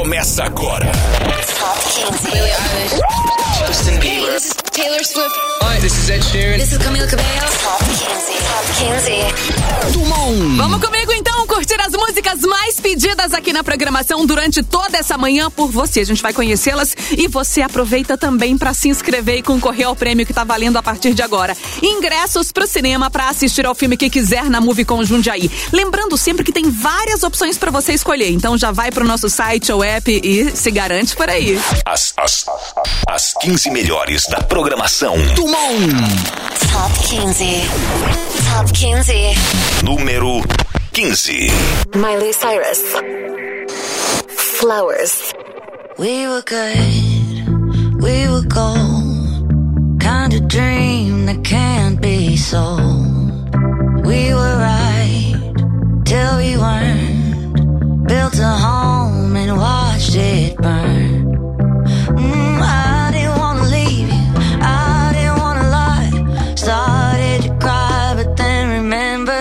Começa agora. Top 15. Billie Eilish. Justin Bieber. This is Taylor Swift. Hi, this is Ed Sheeran. This is Camila Cabello. Top 15. Top 15. Dumont. Vamos comigo então curtir as músicas mais pedidas aqui na programação durante toda essa manhã por você. A gente vai conhecê-las e você aproveita também para se inscrever e concorrer ao prêmio que tá valendo a partir de agora. Ingressos pro cinema para assistir ao filme que quiser na Movicon Jundiaí. Lembrando sempre que tem várias opções para você escolher. Então já vai pro nosso site ou app e se garante por aí. As 15 melhores da programação. Dumont. Top 15. Top 15. Número 15. Miley Cyrus. Flowers. We were good, we were gold. Kind of dream that can't be sold. We were right till we weren't. Built a home and watched it burn. I didn't wanna leave you, I didn't wanna lie. Started to cry but then remembered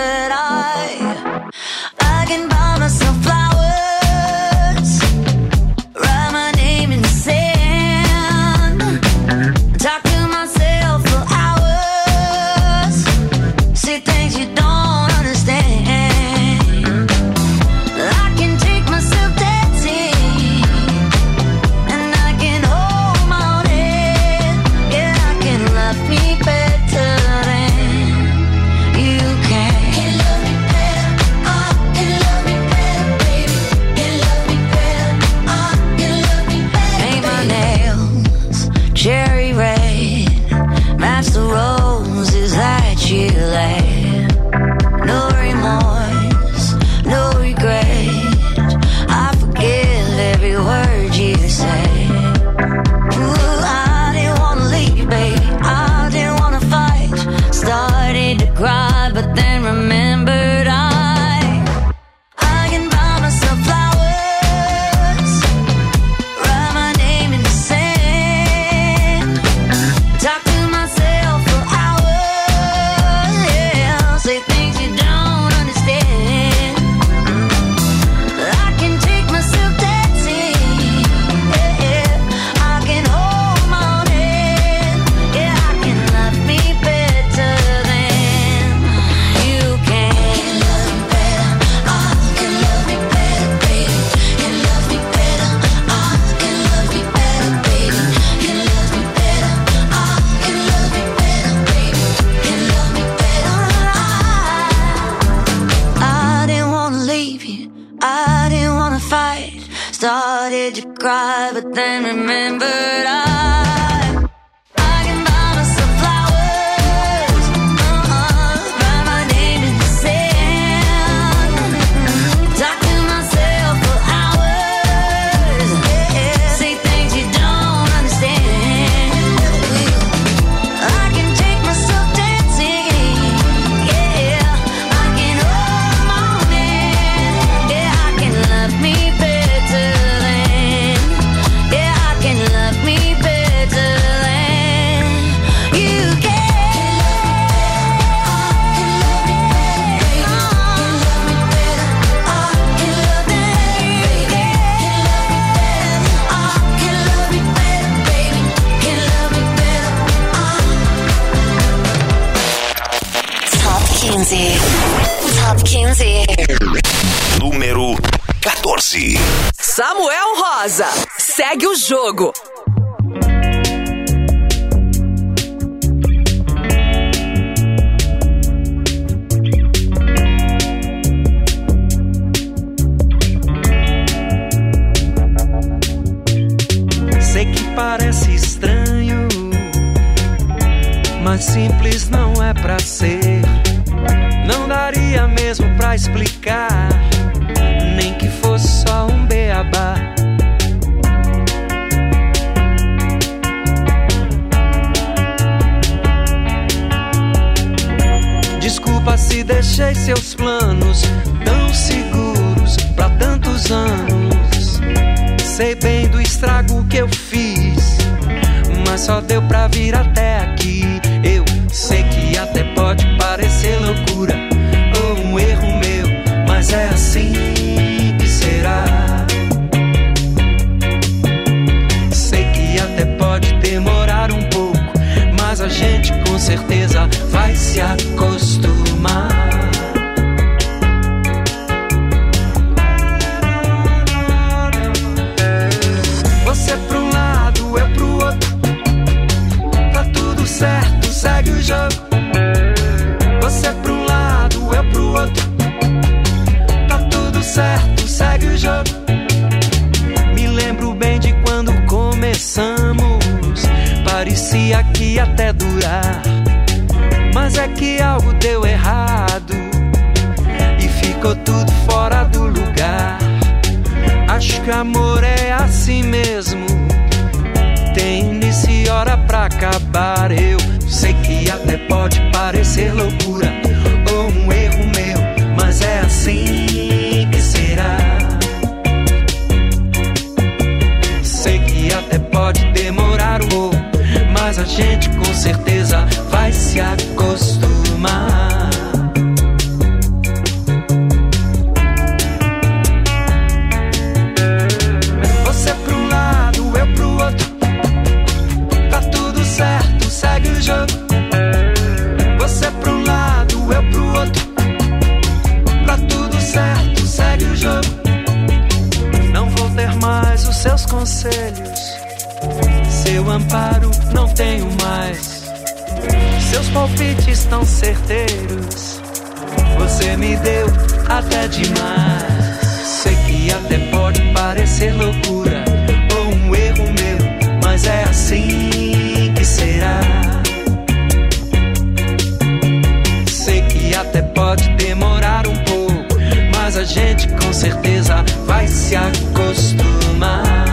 I can buy myself flowers, write my name in the sand, talk to myself for hours, say things you don't understand. I can take myself dancing, and I can hold my own head. Yeah, I can love me better than you can. Can love me better, can love me better, baby. Can love me better, can love me better. Paint my nails cherry red, match the roses that you laid. No remorse, no regret. I forgive every word you say. Ooh, I didn't wanna leave, baby. I didn't wanna fight. Started to cry, but then remembered I can buy myself flowers, write my name in the sand, talk to myself for hours, yeah, say things you don't understand. I can take myself dancing, yeah, I can hold my own head, yeah, I can love me better than you can. Can love me better, can love me better, baby. Can love me better, can love me better, baby. Can love me better, can love me better, baby. Can love me better. I didn't wanna leave you, I didn't wanna fight. Started to cry, but then remembered I can buy myself flowers, write my name in the sand, talk to myself for hours, yeah, say things you don't understand. I can take myself dancing, yeah, I can hold my own hand, yeah, I can love me better than, yeah, I can love me better than you can. Can love me better, can love me better, can love me better, baby, can love me better. Top 15. Top 15. Número 14. Samuel Rosa, segue o jogo. Sei que parece estranho, mas simples não é pra ser. Não daria mesmo pra explicar, nem que fosse só um beabá. Desculpa se deixei seus planos tão seguros pra tantos anos. Sei bem do estrago que eu fiz, mas só deu pra vir até aqui. Eu sei que até pode parecer loucura ou um erro meu, mas é assim que será. se acostumar. Você pra um lado, eu pro outro. Tá tudo certo, segue o jogo. Você pra um lado, eu pro outro. Tá tudo certo, segue o jogo. Me lembro bem de quando começamos. Parecia que ia até durar, mas é que algo deu errado e ficou tudo fora do lugar. Acho que amor é assim mesmo, tem início e hora pra acabar. Eu sei que até pode parecer loucura ou um erro meu, mas é assim que será. Sei que até pode demorar um pouco, mas a gente com certeza vai se acostumar. Você pra um lado, eu pro outro. Tá tudo certo, segue o jogo. Você pra um lado, eu pro outro. Tá tudo certo, segue o jogo. Não vou ter mais os seus conselhos, seu amparo não tenho mais. Seus palpites estão certeiros, você me deu até demais. Sei que até pode parecer loucura ou um erro meu, mas é assim que será. Sei que até pode demorar um pouco, mas a gente com certeza vai se acostumar.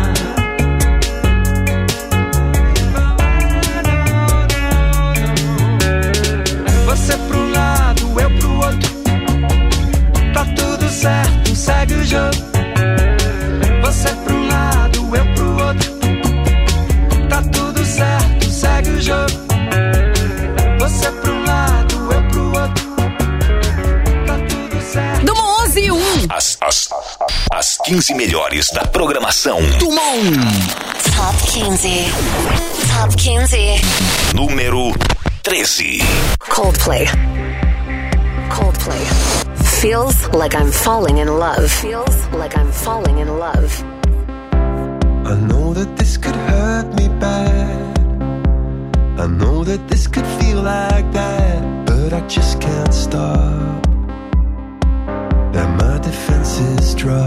Você pra um lado, eu pro outro. Tá tudo certo, segue o jogo. Você pra um lado, eu pro outro. Tá tudo certo, segue o jogo. Você pra um lado, eu pro outro. Tá tudo certo. Do 11 e 1. As 15 melhores da programação. Top 15. Top 15. Número 13. Coldplay. Coldplay. Feels like I'm falling in love. Feels like I'm falling in love. I know that this could hurt me bad. I know that this could feel like that, but I just can't stop. That my defenses drop.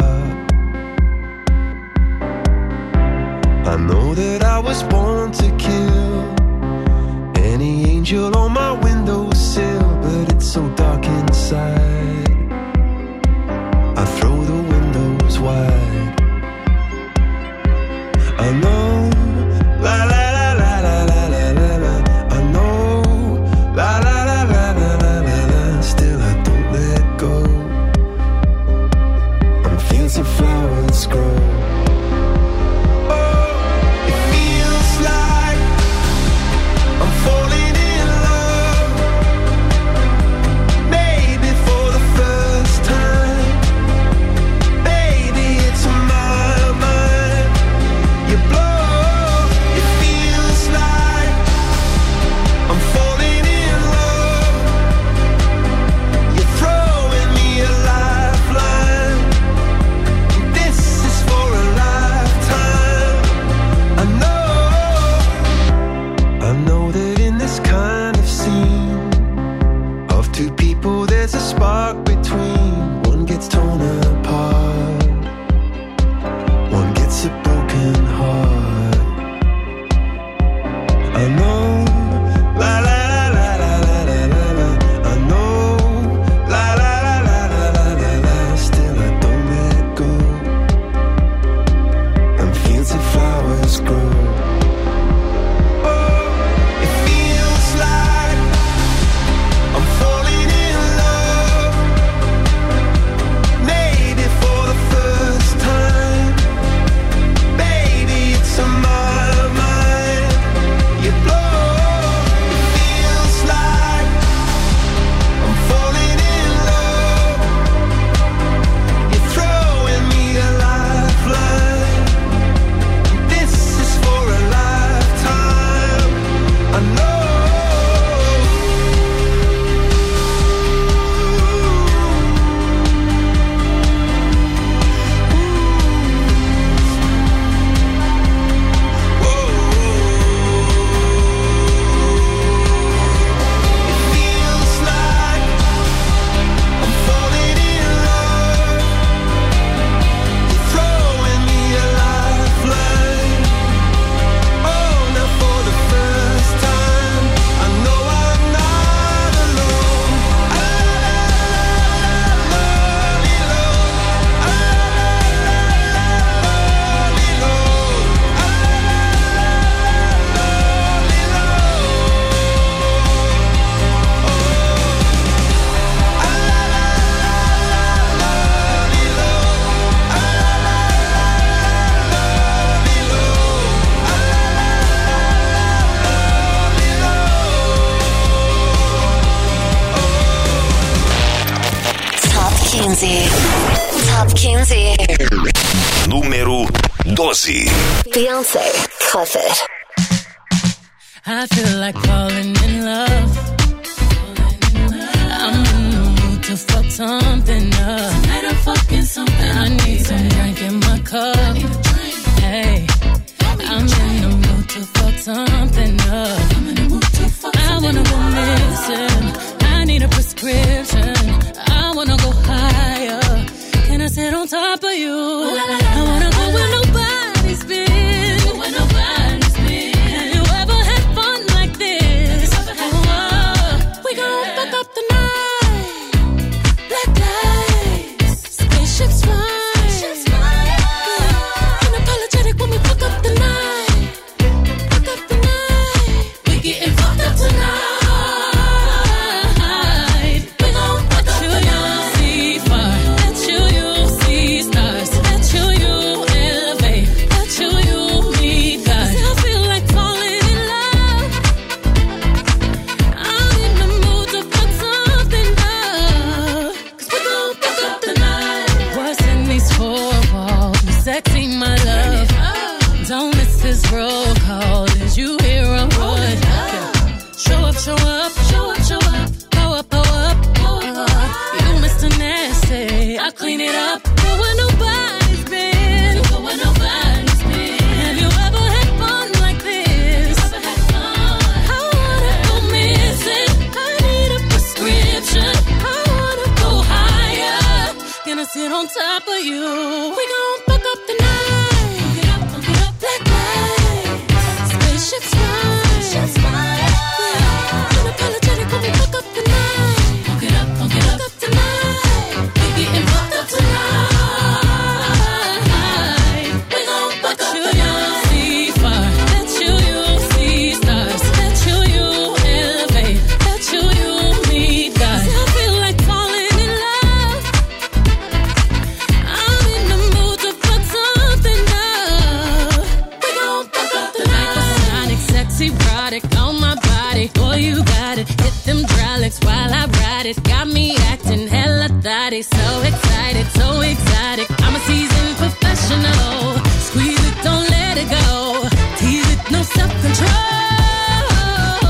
I know that I was born to kill any angel on my windowsill, but it's so dark inside. I throw the windows wide. I know, la la la la la la la la la. I know, la la la la la la la la. Still I don't let go. I'm fancy flowers grow. Oh, it feels like I'm falling in love. Maybe for the first time. Baby, it's my mind. You blow. It feels like I'm falling in love. You're throwing me a lifeline. This is for a life. 12. Beyonce, Cuff It. I feel like falling in love. I'm in the mood to fuck something up. I need some drink in my cup. Hey, I'm in the mood to fuck something up. I wanna go missing. I need a prescription. I wanna go higher. Can I sit on top of you? I wanna go where nobody's been. Have you ever had fun like this? We gon' fuck up the night. Black lights, spaceships fly. Unapologetic when we fuck up the night. Fuck up the night. We getting fucked up tonight. We gon' fuck up the night. See fire, let you see stars, let you elevate, let you meet God. I feel like falling in love. I'm in the mood to fuck something up. 'Cause we gon' fuck up the night. What's in these four walls? You sexy, my love. Don't miss this roll call. Did you hear a word? Show up, show up, show up, show up. Go up, go up, go up. You Mr. Nasty, I clean it up. Go where nobody's been. Go where nobody's been. Have you ever had fun like this? I wanna go missing. I need a prescription. I wanna go higher. Can I sit on top of you? We gon' fuck up the night. Black lights, spaceships fly. Unapologetic when we fuck up the night. Fuck it up tonight. We getting fucked up tonight. We gon' fuck up the night. See fire, let you see stars, let you elevate, let you meet God. I feel like falling in love. I'm in the mood to fuck something up. We gon' fuck up the night. Sonic, sexy, erotic on my body. Boy, you got it. Hit them hydraulics while I ride it. Got me acting hella thotty. So excited, so exotic. I'm a seasoned professional. Squeeze it, don't let it go. Tease it, no self-control.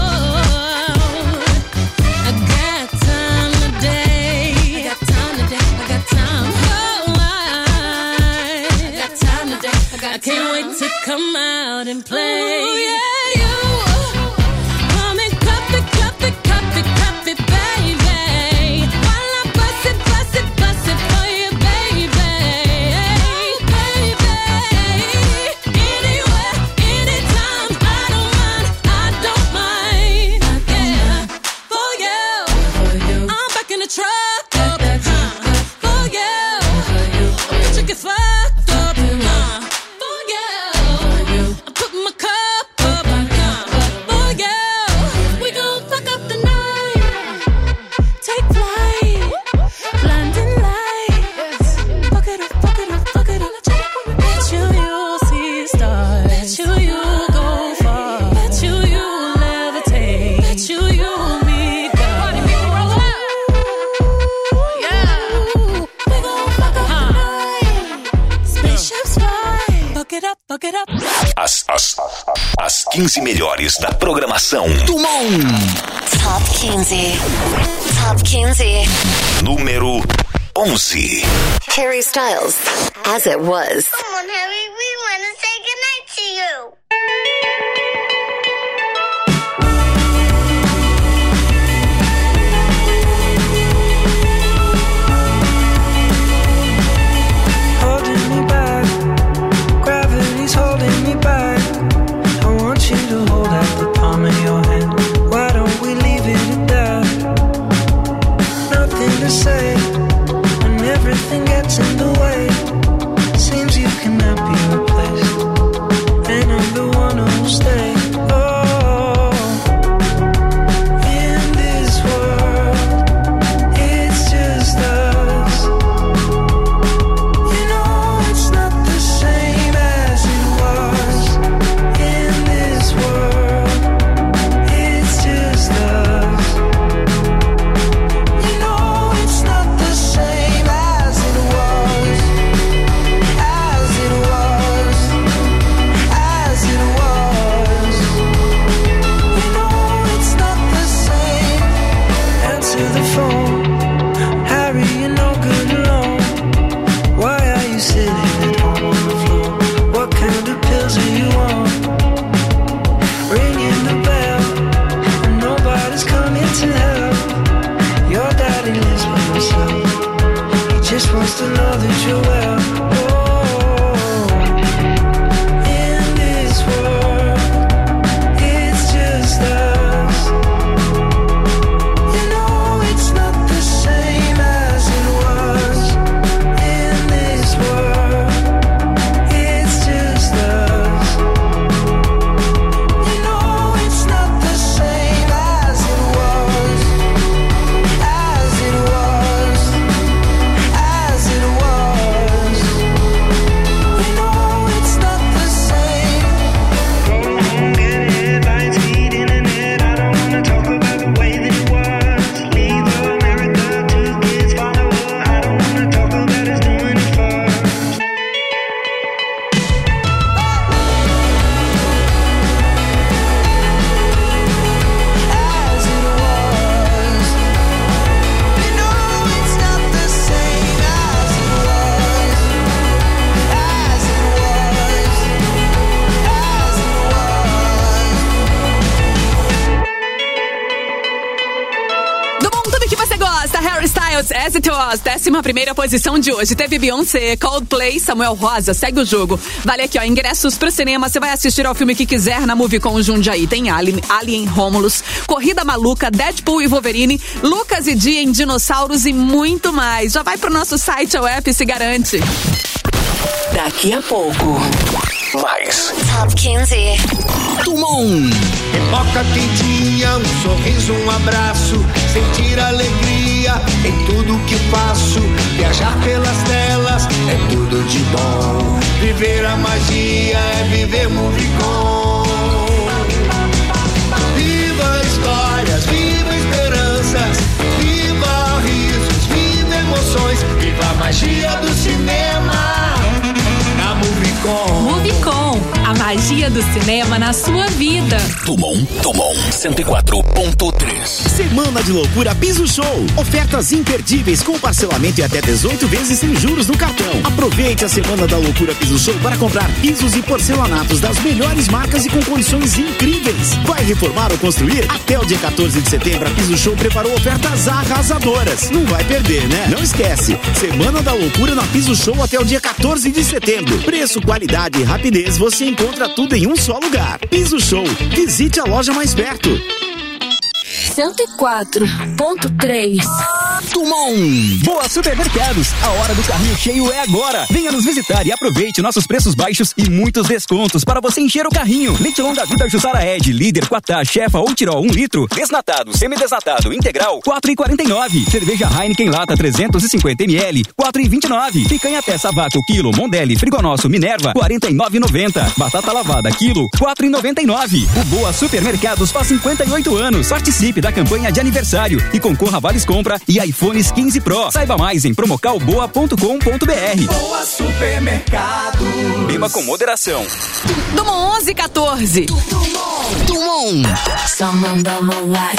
I got time today. I got time today. I got time. Oh, I got time today. I can't wait to come out and play. Ooh, yeah, you. Come and cup it, cup it, cup it, cup it, baby. While I bust it for you, baby. Baby. Anywhere, anytime, I don't mind. Yeah, for you. I'm back in the truck up, for you. Bitch, you get fucked up, for you. I'm putting my cup up, for you. We gon' fuck up the night. Take flight, blinding lights. Fuck it up, fuck it up, fuck it up. Bet you see stars. Bet you go far. Bet you levitate. Bet you meet God. Party people roll out. Yeah. We gon' fuck up the night. Spaceships fly. Fuck it up, fuck it up. As 15 melhores da programação. Top 15. Top 15. Número 11. Harry Styles, As It Was. Come on, Harry, we want to say goodnight to you. Holding me back, gravity's holding me back. I want you to hold out the palm of your hand. Why don't we leave it at that? Nothing to say when everything gets in the way. Seems you cannot be replaced, and I'm the wants to know that you're well. In this world, it's just us. You know it's not the same as it was. In this world, it's just us. You know it's not the same as it was. As it was. As it was. You know it's not the same. Go home, get headlines, feed internet. I don't wanna talk about the way that it was. Leave America, 2 kids follow her. I don't wanna talk about us doing it first. As it was. You know it's not the same as it was. As it was. As it was. Do bom, tudo que você gosta, Harry Styles, As It Was, 11ª posição de hoje. Teve Beyoncé, Coldplay, Samuel Rosa, segue o jogo. Vale aqui, ó, ingressos pro cinema, você vai assistir ao filme que quiser na Movicon Jundiaí. Tem Alien Romulus, Corrida Maluca, Deadpool e Wolverine, Lucas e Dia em Dinossauros e muito mais. Já vai pro nosso site, o app, se garante. Daqui a pouco. Mais. Top 15. Tumon. Pipoca quentinha, um sorriso, um abraço, sentir alegria em tudo que faço. Viajar pelas telas é tudo de bom. Viver a magia é viver Movicon. Viva histórias, viva esperanças, viva risos, viva emoções, viva a magia do cinema na Movicon. Movicon, a magia do cinema na sua vida. Tumon 104.3. Semana de loucura Piso Show. Ofertas imperdíveis com parcelamento em até 18 vezes sem juros no cartão. Aproveite a Semana da Loucura Piso Show para comprar pisos e porcelanatos das melhores marcas e com condições incríveis. Vai reformar ou construir? Até o dia 14 de setembro, a Piso Show preparou ofertas arrasadoras. Não vai perder, né? Não esquece. Semana da Loucura na Piso Show até o dia 14 de setembro. Preço, qualidade e rapidez, você encontra tudo em um só lugar. Piso Show. Visite a loja mais perto. 104.3. Tumon. Boa Supermercados, a hora do carrinho cheio é agora. Venha nos visitar e aproveite nossos preços baixos e muitos descontos para você encher o carrinho. Leite longa vida Jussara Ed, líder, Quatá, Chefa ou Tirol 1 litro. Desnatado, semidesnatado, integral, 4,49. Cerveja Heineken lata 350 ml, 4,29. Picanha peça vácuo quilo, Mondelli, Frigonosso, Minerva, 49,90. Batata lavada quilo, 4,99. O Boa Supermercados faz 58 anos. Participe da campanha de aniversário e concorra a vales compra e iPhones 15 Pro. Saiba mais em promocalboa.com.br. Boa Supermercado. Beba com moderação. Dumont 1114. Tumon. Someone dá uma light.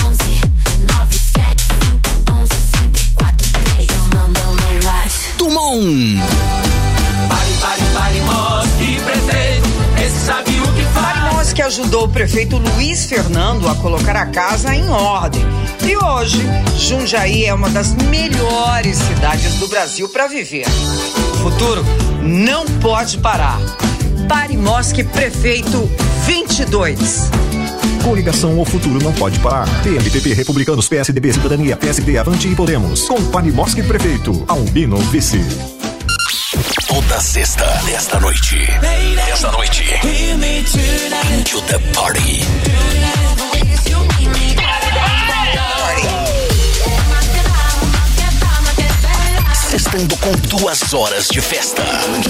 Tumon. Pare, mostre presente. Esse sabe o que faz. Marimons que ajudou o prefeito Luiz Fernando a colocar a casa em ordem. E hoje, Jundiaí é uma das melhores cidades do Brasil para viver. O futuro não pode parar. Parimosque Prefeito 22. Coligação O Futuro Não Pode Parar. PMDB, Republicanos, PSDB, Cidadania, PSD, Avante e Podemos. Com Parimosque Prefeito. Albino Vice. Toda sexta, desta noite. Into the party. Sextando com 2 horas de festa.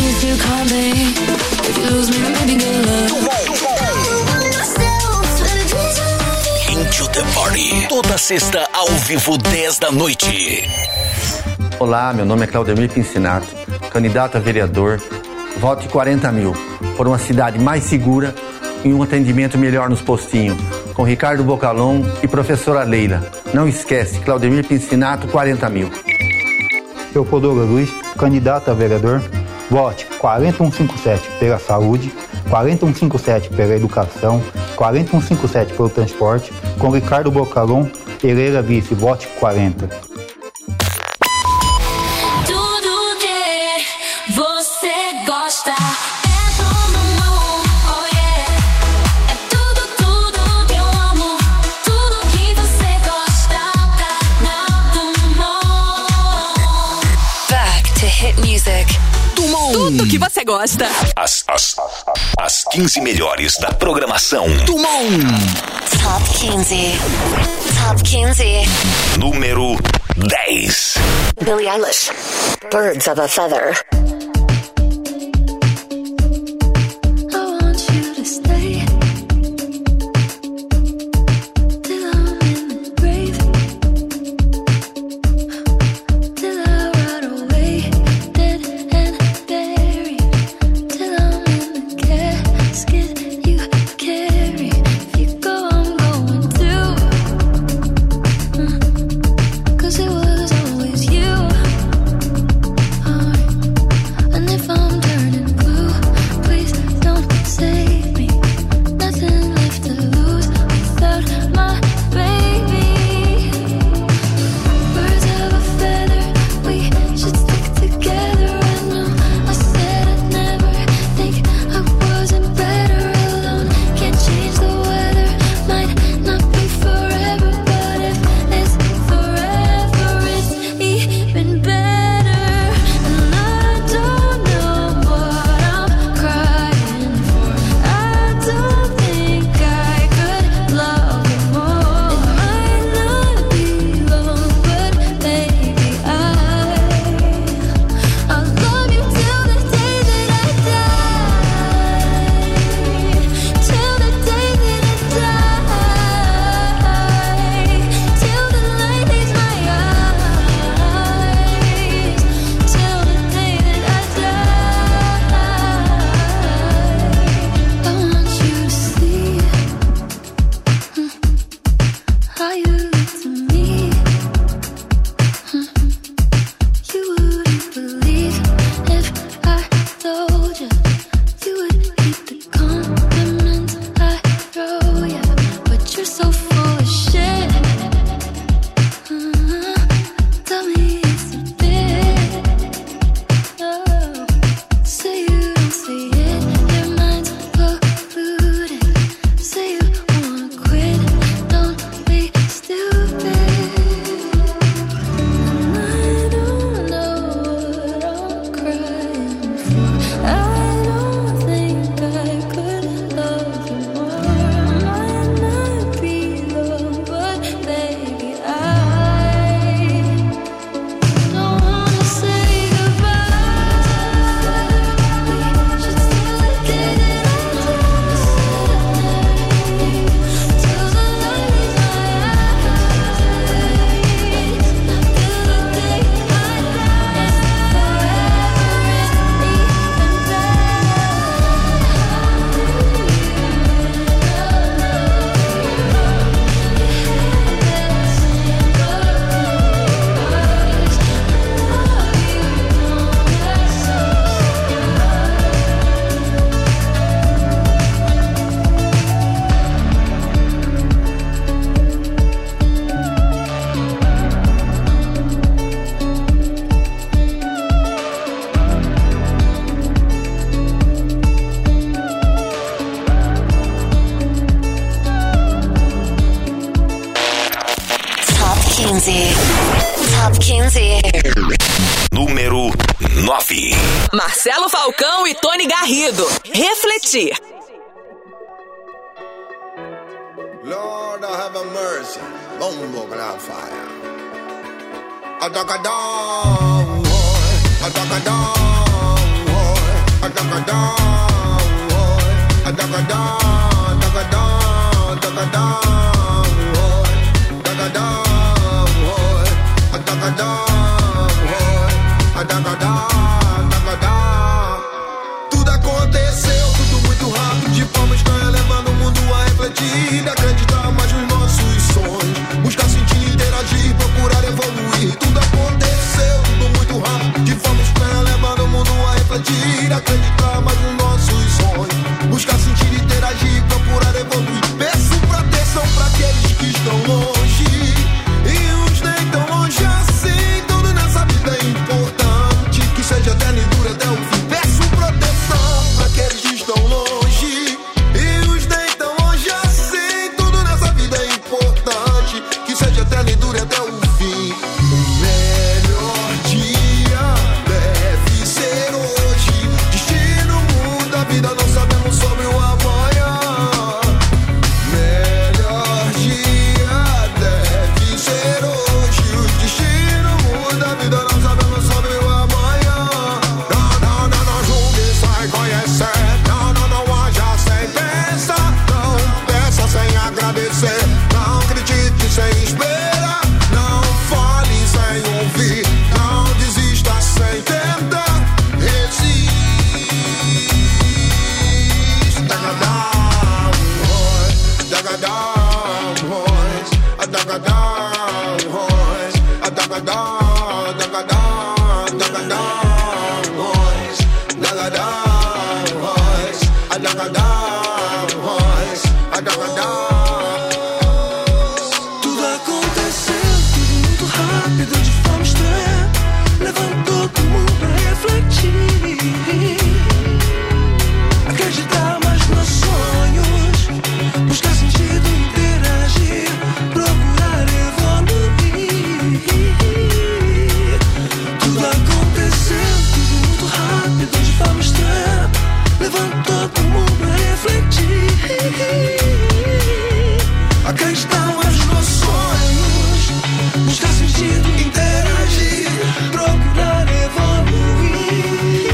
Into the party. Toda sexta, ao vivo, 10 da noite. Olá, meu nome é Claudemir Pincinato, candidato a vereador. Vote 40 mil por uma cidade mais segura e um atendimento melhor nos postinhos. Com Ricardo Bocalon e professora Leila. Não esquece, Claudemir Pincinato, 40 mil. Teopodoro Luiz, candidato a vereador. Vote 40157 pela saúde, 40157 pela educação, 40157 pelo transporte. Com Ricardo Bocalon, Pereira Vice, vote 40. Tudo gosta. É todo mundo, oh yeah. É tudo, tudo que eu amo. Tudo que você gosta. Canal Dumont. Back to hit music. Tudo que você gosta. As 15 melhores da programação. Top 15. Top 15. Número 10. Billie Eilish. Birds of a Feather. I want you to stay till I'm in the grave, till I rot away, dead and buried, till I'm in the casket you carry. If you go, I'm going too, 'cause it was always you. And if I'm turning blue, please don't save me. Nothing left to lose without my baby. Birds of a feather, we should stick together. I know I said I'd never think I wasn't better alone. Can't change the weather, might not be forever, but if it's forever, it's even better. And I don't know what I'm crying for. I don't think I could love you more. It might not be long, but baby, I'll love you till the day that I die. Till the day that I die. Till the light leaves my eyes. Till the day that I die. I want you to see how you look to me. You wouldn't believe if I told you. You would keep the compliments I throw you, but you're so full of shit. Tell me it's a bit. Say you don't see it, your mind's polluted. Say you wanna quit, don't be stupid. And I don't know what I'm crying for. I don't think I could love you more. Might not be long, but baby, I don't wanna say goodbye. We should still get it on. Till the light leaves my eyes. Till the day I die. Top 15. Top 15. Número 9. Marcelo Falcão e Tony Garrido. Refletir. Lord, have a mercy. Bombo cloud fire. Adakadam, adakadam, adakadam, adakadam, adakadam, tudo aconteceu, tudo muito rápido, de forma estranha, levando o mundo a refletir, acreditar mais nos nossos sonhos, buscar sentir, interagir, procurar evoluir. Tudo aconteceu, tudo muito rápido, de forma estranha, levando o mundo a refletir, acreditar mais nos nossos sonhos, buscar sentir, interagir, procurar evoluir. Peço proteção para aqueles que estão longe e uns nem tão longe assim. Tudo nessa vida é importante, que seja eterno e dure até o fim. Peço proteção Tudo aconteceu, tudo muito rápido, de forma estranha. Levantou todo mundo pra refletir, acreditar mais nos sonhos, buscar sentido, interagir, procurar evoluir. Tudo aconteceu, tudo muito rápido, de forma estranha. Levantou todo mundo pra refletir, acreditar mais nos sonhos, buscar sentido, interagir, procurar evoluir.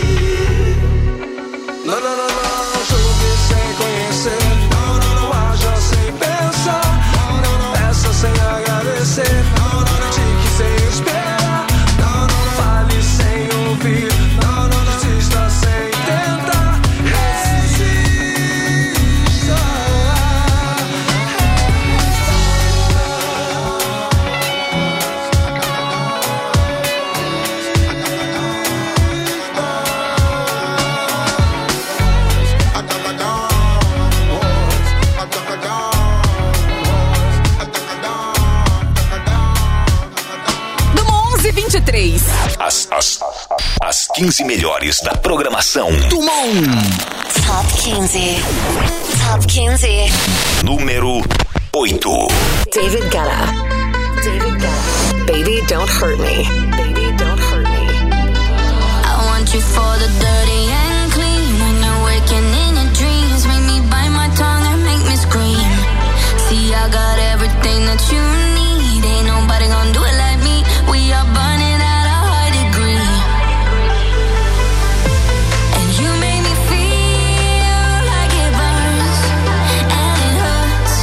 Não, não, não, não, chover sem conhecer. Não, não, não, haja sem pensar. Não, não, não, peça sem agradecer. Não, não, não, critique sem esperar. Não, não, não, fale sem ouvir. Não, não, não, desista sem tentar. Resista. Do 11:23. As 15 melhores da programação do Top 15. Top 15. número 8. David Guetta. David Guetta. Baby, don't hurt me. Baby, don't hurt me. I want you for the dirty and clean. When you're waking in your dreams, make me bite my tongue and make me scream. See, I got everything that you need. Ain't nobody gonna do it like me. We are burning at a high degree. And you make me feel like it burns and it hurts.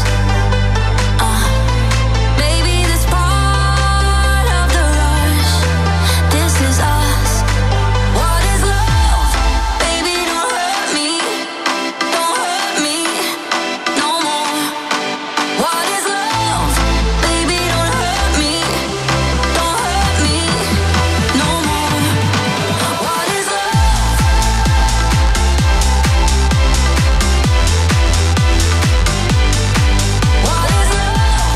Baby, this part of the rush. This is us. What is love? Baby, don't hurt me. Don't hurt me no more. What is love? Baby, don't hurt me. Don't hurt me no more. What is love? What is love?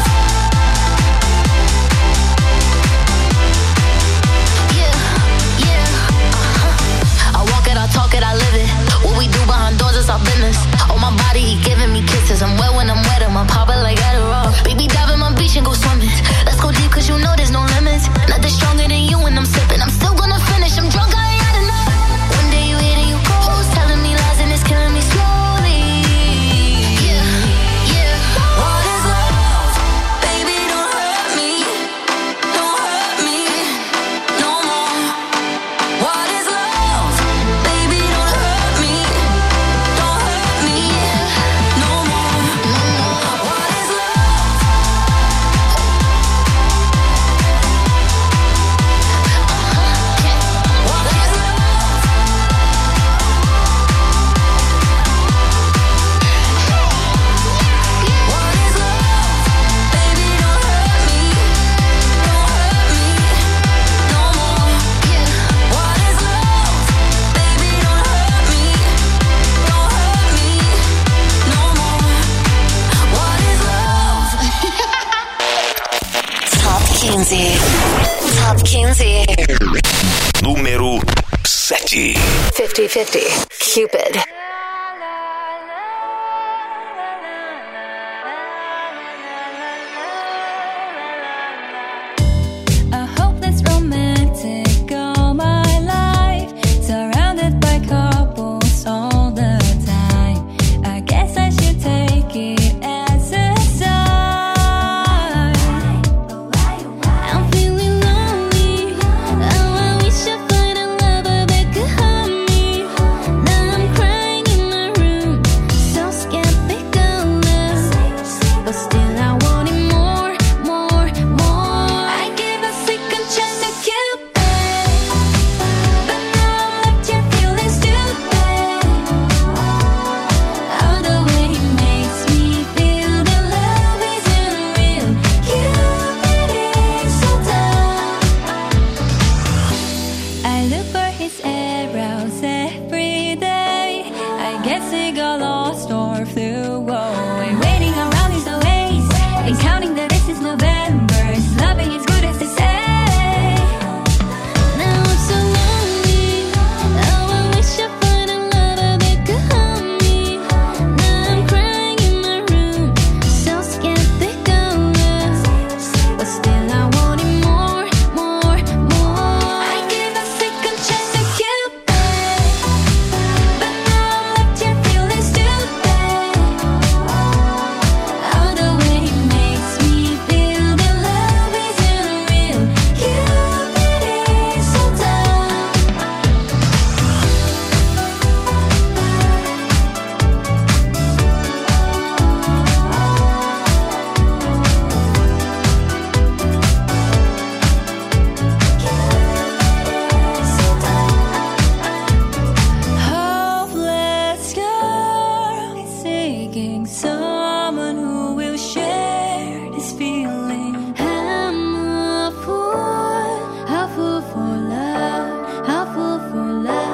Yeah, yeah. I walk it, I talk it, I live it. What we do behind doors is our business. On my body, he giving me kisses. I'm wet when I'm wet, I'm popping like Adderall. Baby, dive in my beach and go swimming. Let's go deep, cause you know there's no limits. Nothing stronger than you when I'm sipping. I'm still gonna finish, I'm drunk, I ain't had enough. One day you hit and you ghost, telling me lies and it's killing me slowly. Yeah, yeah. What is love? Baby, don't hurt me. Don't hurt me no more. What is love? Baby, don't hurt me. Don't hurt me no more. What is love? What is love? What is love? Baby, don't hurt me. Don't hurt me no more. What is love? Baby, don't hurt me. Don't hurt me no more. What is love? Top 15. Top 15. Número 7. 50-50. Cupid. A hopeless romantic all my life, surrounded by couples all the time. I guess I should take it as a sign. I'm feeling lonely. Oh, I wish I find a lover that could hug me. Now I'm crying got lost or flew away. Waiting around is the ways and counting the days since November. It's loving is good as they say. Now I'm so lonely. Oh, I wish I find a lover that could hold me. Now I'm crying in my room, so scared they go us. But still I wanted more, more, more. I gave a second chance to Cupid, but now I'm left here feeling stupid. Oh, the way he makes me feel that love isn't real. Cupid is so dumb. Hopeless girl is seeking someone who will share this feeling. I'm a fool for love, a fool for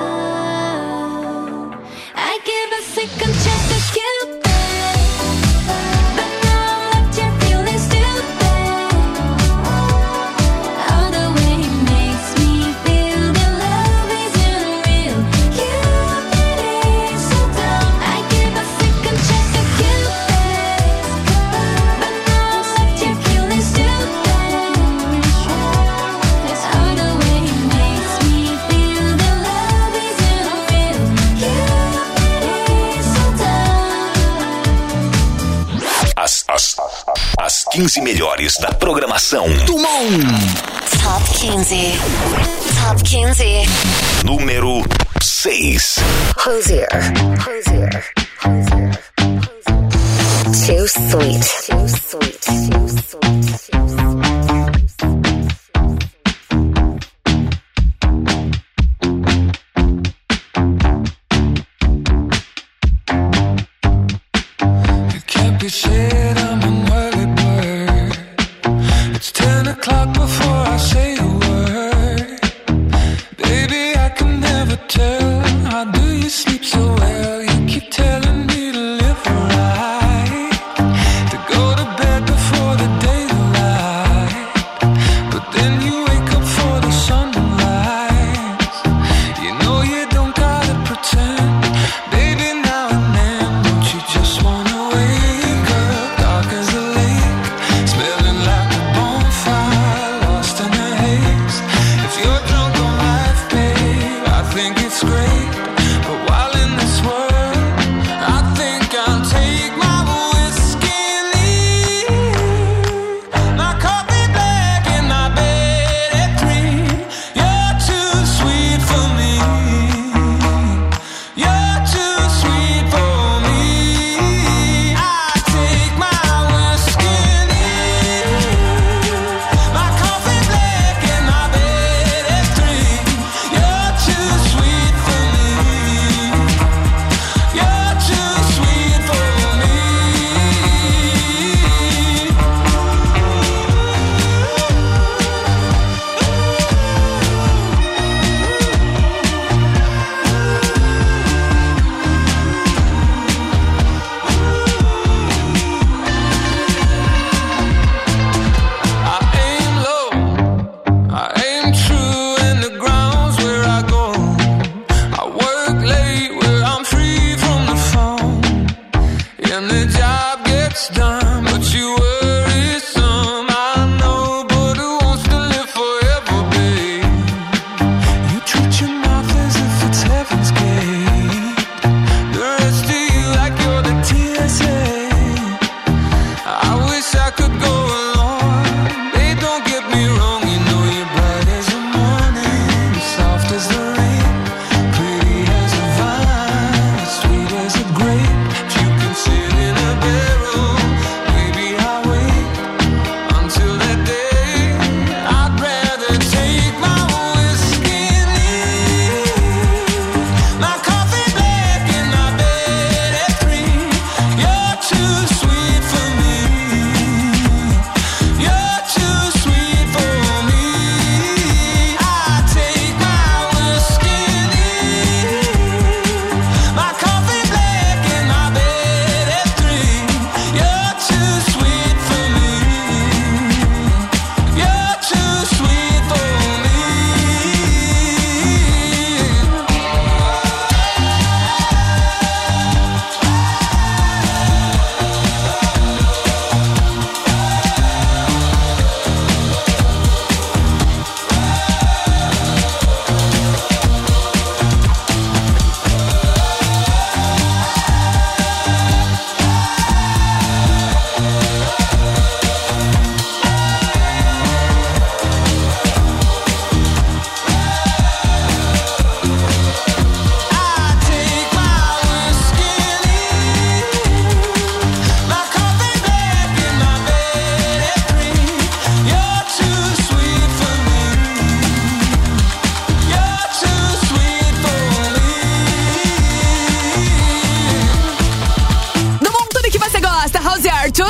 love. I give a second chance to Cupid, but now I'm left here feeling stupid. Oh, the way he makes me feel that love isn't real. Cupid is so dumb. I give a second chance to Cupid, but now I'm left here feeling stupid. Oh, the way he makes me feel that love isn't real. Cupid is so dumb. As 15 melhores da programação do Mon. Top 15. Top 15. Número 6. Hosier. Too sweet. It can't be said I'm an early bird. It's 10 o'clock before I say a word. Baby, I can never tell. How do you sleep so well? You keep telling me to live right, to go to bed before the daylight. But then you wake up for the sunrise. You know you don't gotta pretend. Baby, now and then, don't you just wanna wake up dark as a lake, smelling like a bonfire, lost in the haze. If you're drunk on life, babe, I think it's great. But while in this world, I think I'll take my whiskey and leave. My coffee black in my bed at 3. You're too sweet for me. You're too sweet for me. I take my whiskey and leave. My coffee black in my bed at 3. You're too sweet for me. You're too sweet for me. I aim low, I aim true, and the ground's where I go. I work late where I'm free from the phone, and the job gets done, but you worry some. I know, but who wants to live forever, babe? You treat your mouth as if it's heaven's gate. The rest of you like you're the TSA. I wish I could go along. Babe, don't get me wrong. You know you're bright as the morning, soft as the rain, pretty as a vine, sweet as a grape. If you can sit in a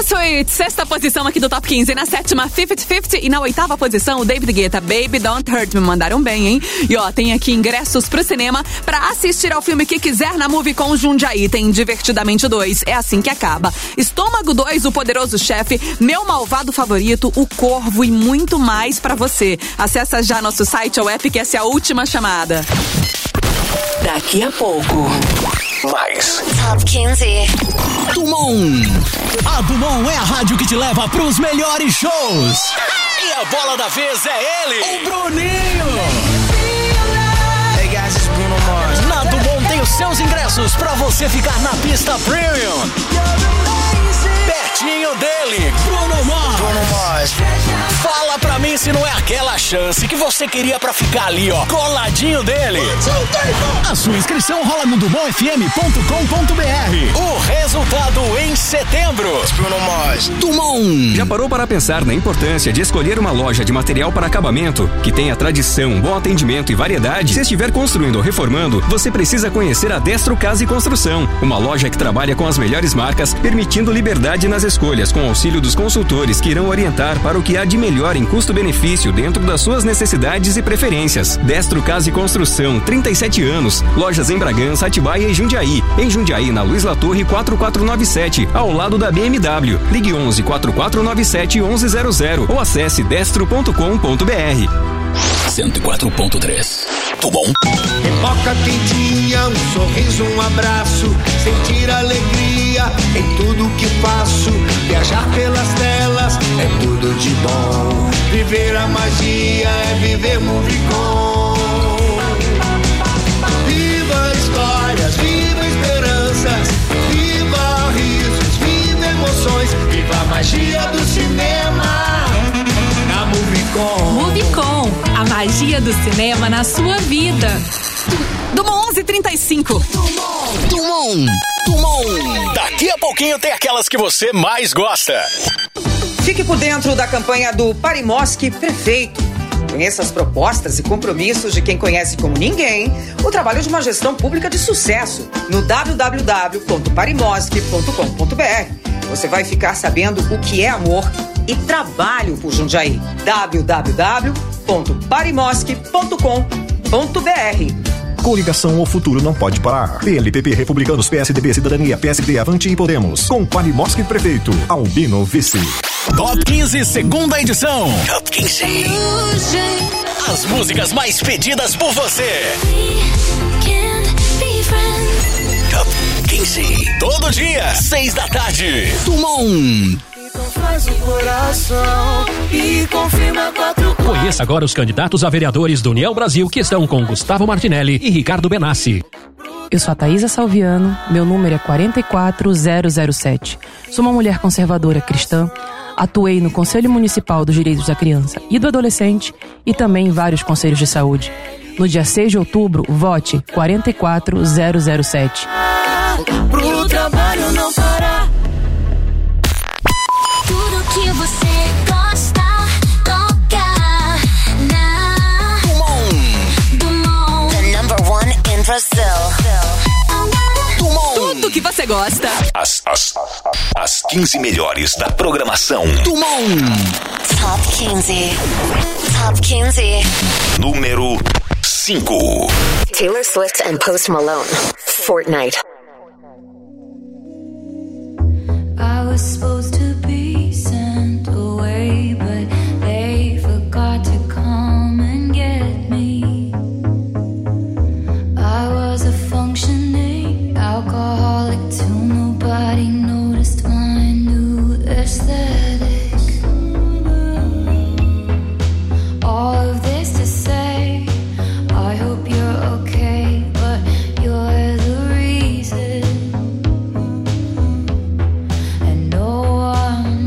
Sweet, sexta posição aqui do Top 15. Na sétima, 50-50. E na oitava posição, o David Guetta, Baby Don't Hurt Me. Mandaram bem, hein? E ó, tem aqui ingressos pro cinema pra assistir ao filme que quiser na Movicon Jundiaí. Tem Divertidamente 2, é assim que acaba. Estômago 2, O Poderoso Chefe, Meu Malvado Favorito, O Corvo e muito mais pra você. Acessa já nosso site ou app, que essa é a última chamada. Daqui a pouco, mais Top 15. Dumont. A Dumont é a rádio que te leva pros melhores shows. E a bola da vez é ele, o Bruninho. Hey guys, it's Bruno Mars. Na Dumont tem os seus ingressos pra você ficar na pista premium. Pertinho dele, Bruno Mars. Fala pra mim se não é aquela chance que você queria pra ficar ali, ó, coladinho dele. A sua inscrição rola no dumontfm.com.br. O resultado em setembro. Bruno Mars. Dumont. Já parou para pensar na importância de escolher uma loja de material para acabamento que tenha tradição, bom atendimento e variedade? Se estiver construindo ou reformando, você precisa conhecer a Destro Casa e Construção, uma loja que trabalha com as melhores marcas, permitindo liberdade nas escolhas, com auxílio dos consultores que irão orientar para o que há de melhor em custo-benefício dentro das suas necessidades e preferências. Destro Casa e Construção, 37 anos, lojas em Bragança, Atibaia e Jundiaí. Em Jundiaí, na Luiz Latorre 4497, ao lado da BMW. Ligue 11 4497 1100 ou acesse destro.com.br. 104.3. Dumont. Pipoca quentinha, um sorriso, um abraço, sentir alegria em tudo que faço. Viajar pelas telas é tudo de bom. Viver a magia é viver Movicon. Viva histórias, viva esperanças, viva risos, viva emoções, viva a magia do cinema na Movicon. Movicon, a magia do cinema na sua vida. Dumont 11:35. Dumont. Daqui a pouquinho tem aquelas que você mais gosta. Fique por dentro da campanha do Parimosque Prefeito. Conheça as propostas e compromissos de quem conhece como ninguém o trabalho de uma gestão pública de sucesso no www.parimosque.com.br. Você vai ficar sabendo o que é amor e trabalho por Jundiaí. www.parimosque.com.br. Coligação O Futuro Não Pode Parar. PLPP, Republicanos, PSDB, Cidadania, PSD, Avante e Podemos. Com Parimosque Prefeito. Albino Vice. Top 15, segunda edição. Top 15. As músicas mais pedidas por você. Top 15. Todo dia, 6 da tarde. Dumont. Faz o coração e confirma 4. Conheça agora os candidatos a vereadores do União Brasil que estão com Gustavo Martinelli e Ricardo Benassi. Eu sou a Thaisa Salviano, meu número é 44007. Sou uma mulher conservadora cristã, atuei no Conselho Municipal dos Direitos da Criança e do Adolescente e também em vários conselhos de saúde. No dia 6 de outubro, vote 44007. Pro trabalho não parar. Tudo que você gosta, toca na Dumont. The number one in Brazil. Tudo que você gosta. As 15 melhores da programação. Dumont. Top 15. Top 15. Número 5. Taylor Swift and Post Malone. Fortnite. I was supposed to be sent away, but they forgot to come and get me. I was a functioning alcoholic till nobody noticed my new aesthetic. All of this to say, I hope you're okay, but you're the reason. And no one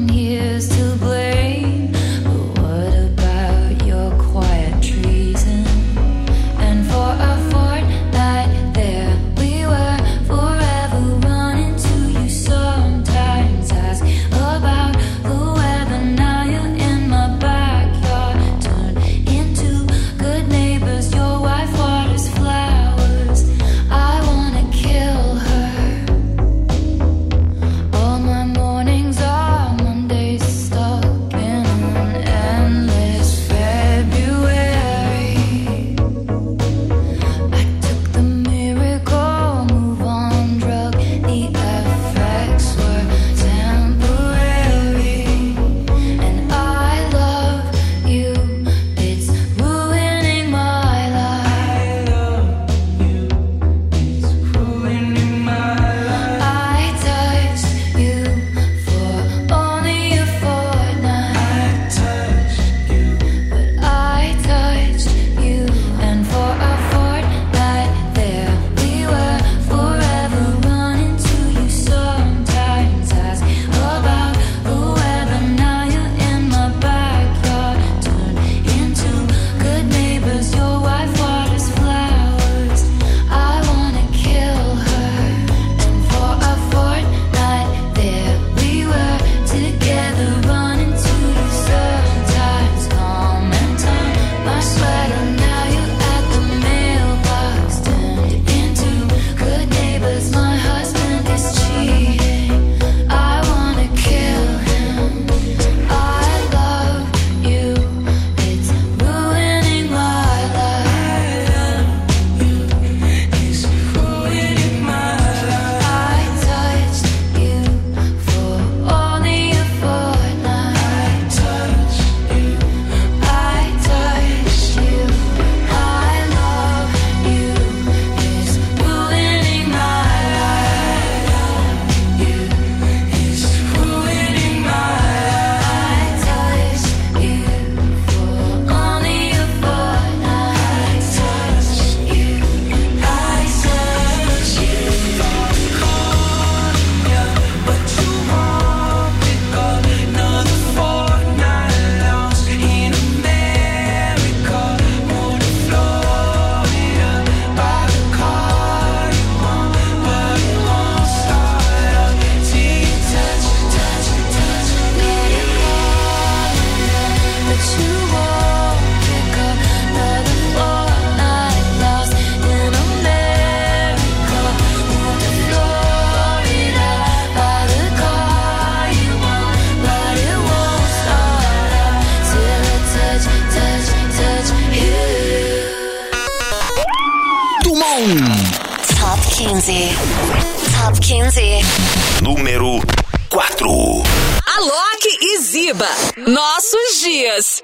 Top 15. Número 4. Alok e Ziba, Nossos Dias.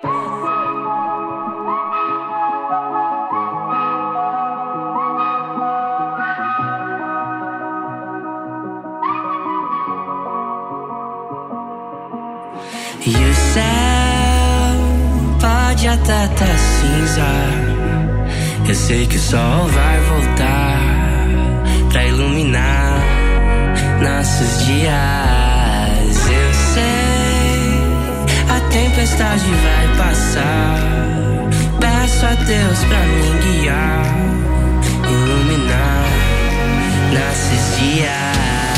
E o céu pode até tá cinza. Eu sei que o sol vai voltar pra iluminar nossos dias. Eu sei, a tempestade vai passar. Peço a Deus pra me guiar, iluminar nossos dias.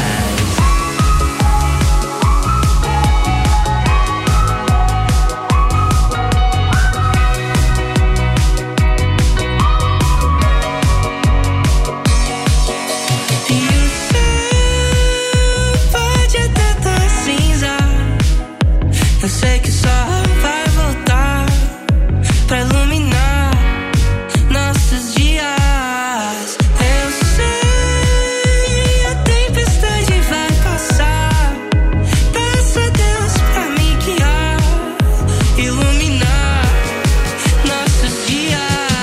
Eu sei que o sol vai voltar pra iluminar nossos dias. Eu sei, a tempestade vai passar. Peço a Deus pra me guiar, iluminar nossos dias.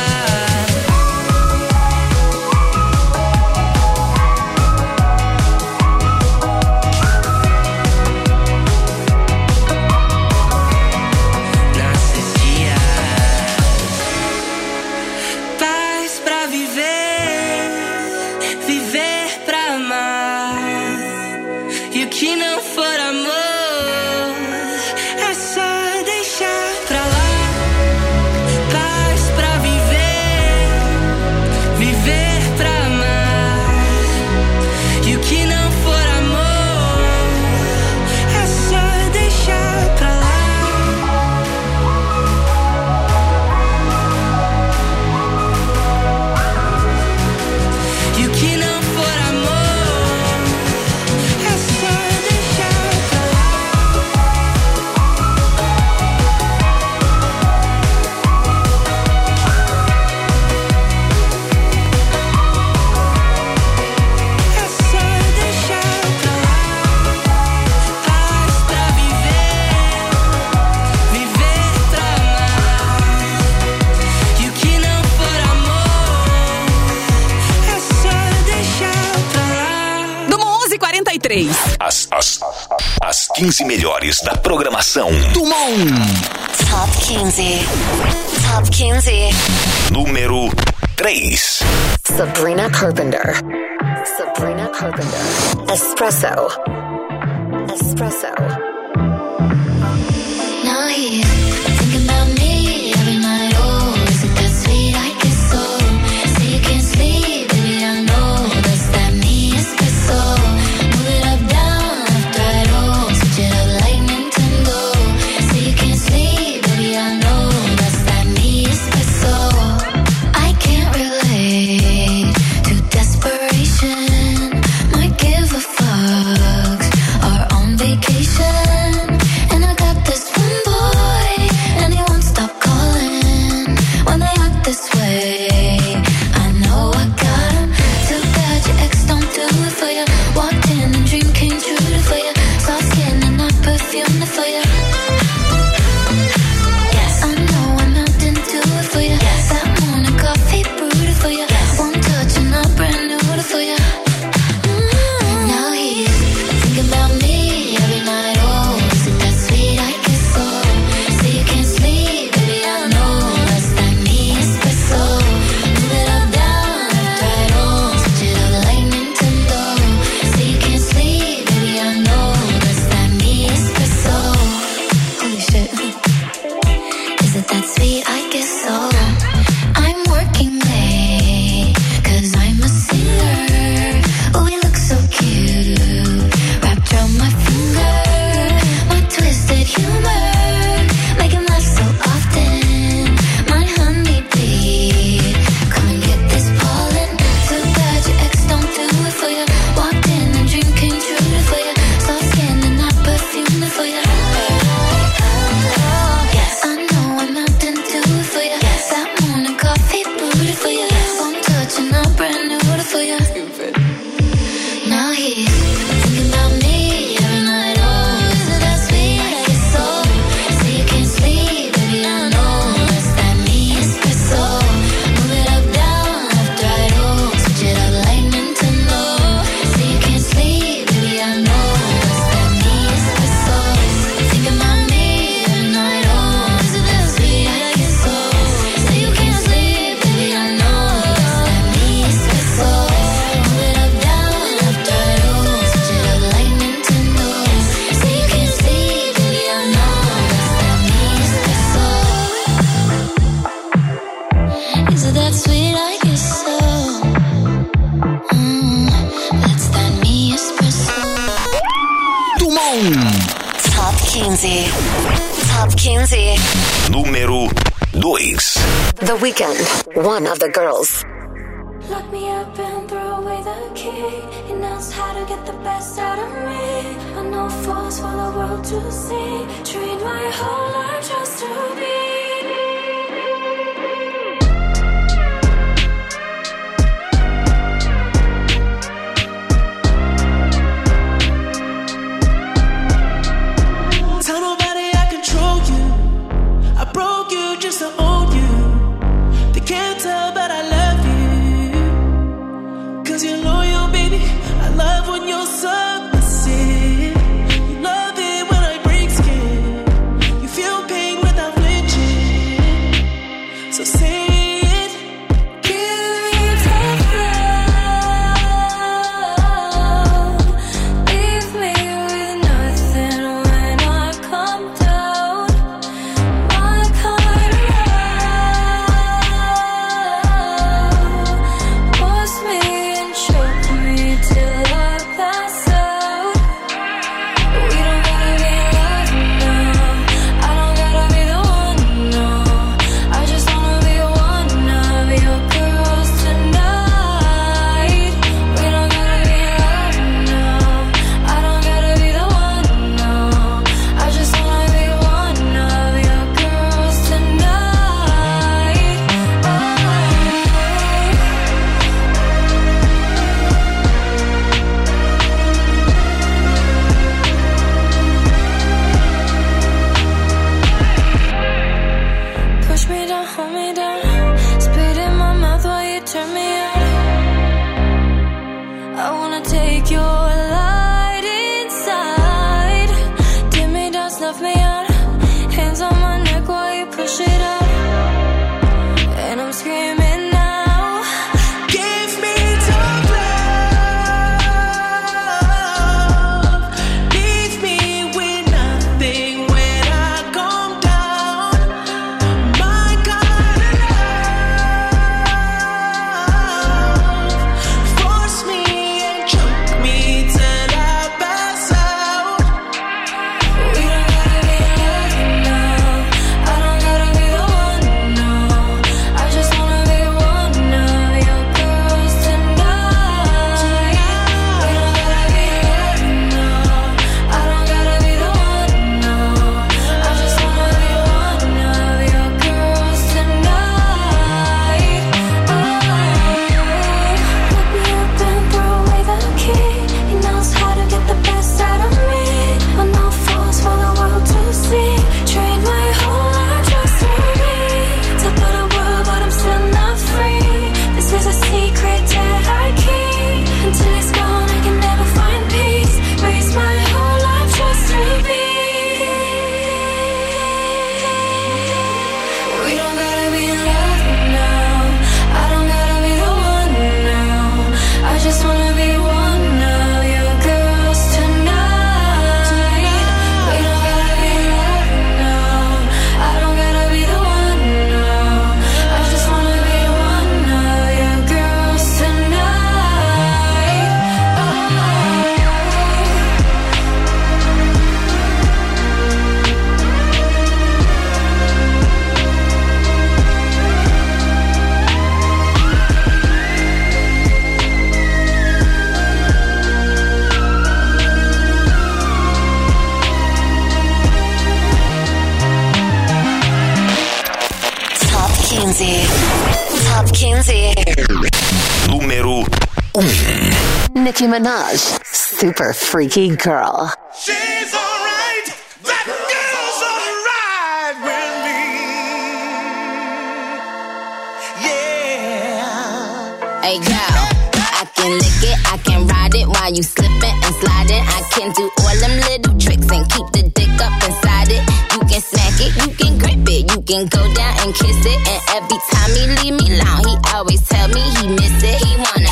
As 15 melhores da programação do Mon. Top 15. Top 15. Número 3. Sabrina Carpenter. Sabrina Carpenter. Espresso. Espresso. Now he's thinking about me every night. Oh, is it that sweet? I guess so. Say you can't sleep, baby, I know that's that me espresso. Move it up, down, left, right, oh, switch it up like Nintendo. Say you can't sleep, baby, I know that's that me espresso. I can't relate to desperation. Might give a fuck. Are on vacation. Top 15. Top 15. Número 2. The Weeknd, One of the Girls. Lock me up and throw away the key. He knows how to get the best out of me. I know fools for the world to see. Trained my whole life just to be. Tell nobody I control you. I broke you just to own you. They can't tell, but I love you. 'Cause you're loyal, baby. I love when you're submissive. You love it when I break skin. You feel pain without flinching. So say it. Give me tough love. Leave me with nothing when I come down. My kind of love. Force me and choke me till I pass out. We don't gotta be in love now. I don't gotta be the one, no. I just wanna be one of your girls tonight. We don't gotta be in love now. I don't gotta be the one, no. I just wanna be one of your girls tonight. Push me down, hold me down. Spit in my mouth while you turn me on. I wanna take your light inside. Dim me down, snuff me out. Hands on my neck while you push it up. And I'm screaming now. Give me tough love. Leave me with nothing when I come down. My kind of love. Force me and choke me till I pass out. We don't gotta be in love now. I don't gotta be the one, no. I just wanna be one of your girls tonight. We don't gotta be in love now. I don't gotta be the one, no. I just wanna be one of your girls tonight. Lock me up and throw away the key. He knows how to get the best out of me. I know fools for the world to see. Trained my whole life just to be top of the world, but I'm still not free. This is a secret that I keep. Until it's gone, I can never find peace. Raise my whole life just to be. We don't gotta be in love now. I don't gotta be the one now. I just wanna be one of your girls tonight. We don't gotta be in love now. I don't gotta be the one now. I just wanna be one of your girls tonight. Top 15. Top 15. Número 1. Nicki Minaj, Super Freaky Girl. She's alright. That girl's alright with me. Yeah. Hey girl, I can lick it, I can ride it while you slipping and sliding. I can do all them little tricks and keep the dick up inside it. You can smack it, you can grip it, you can go down and kiss it. And every time he leave me alone, he always tell me he miss it. He wanna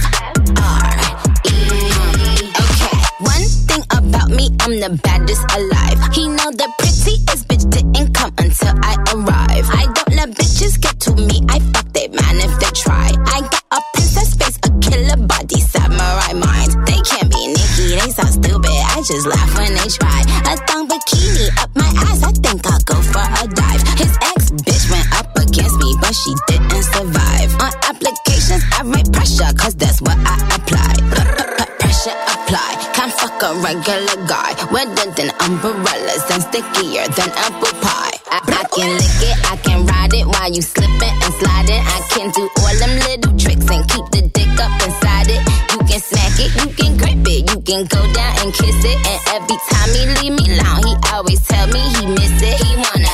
I'm the baddest alive. alive. He know the prettiest bitch didn't come until I arrive. I don't let bitches get to me, I fuck they man if they try. I got a princess face, a killer body, samurai mind. They can't be Nicki, they sound stupid, I just laugh when they try. A thong bikini up my ass, I think I'll go for a dive. His ex-bitch went up against me, but she didn't survive. On applications, I write pressure, cause that's what I apply. Pressure apply, can't fuck a regular guy. Wetter than umbrellas and stickier than apple pie. I can lick it, I can ride it while you slipping and sliding. I can do all them little tricks and keep the dick up inside it. You can smack it, you can grip it, you can go down and kiss it. And every time he leave me alone, he always tell me he miss it. He wanna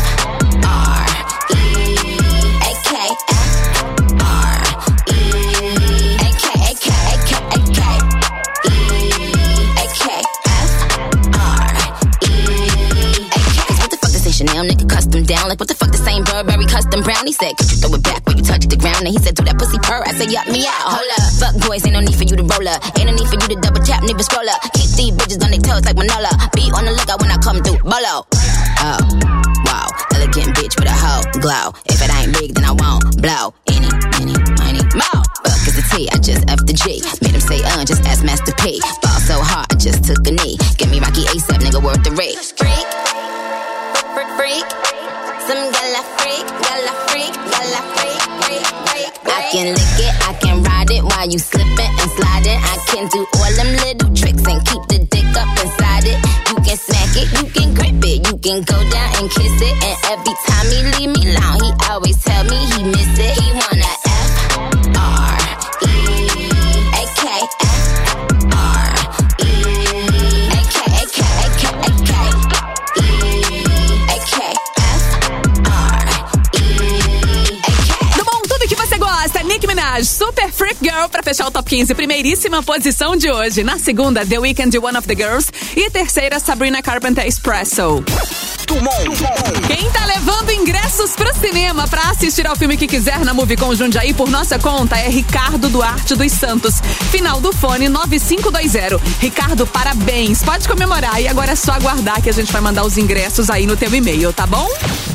Chanel nigga custom down. Like what the fuck, the same Burberry custom brown. He said, could you throw it back when you touch the ground? And he said, do that pussy purr. I said, yup me out. Hold up, fuck boys, ain't no need for you to roll up. Ain't no need for you to double tap, neither scroll up. Keep these bitches on their toes like Manola. Be on the lookout when I come through. Bolo. Oh, wow, elegant bitch with a hoe glow. If it ain't big, then I won't blow. Any, more. Fuck is the T, I just F the G. Made him say, just ask Master P. Ball so hard, I just took a knee. Give me Rocky ASAP, nigga, worth the rate. Freak, some gala freak, gala freak, gala freak, freak, freak. I can lick it, I can ride it while you slipping and sliding. I can do all them little tricks and keep the dick up inside it. You can smack it, you can grip it, you can go down and kiss it. And every time he leave me alone, he always tell me he miss it. He wanna Nicki Minaj, Super Freak Girl, pra fechar o Top 15, primeiríssima posição de hoje. Na segunda, The Weeknd, One of the Girls. E terceira, Sabrina Carpenter, Espresso. Quem tá levando ingressos pro cinema pra assistir ao filme que quiser na Movicon Jundiaí por nossa conta é Ricardo Duarte dos Santos. Final do fone 9520. Ricardo, parabéns. Pode comemorar e agora é só aguardar que a gente vai mandar os ingressos aí no teu e-mail, tá bom?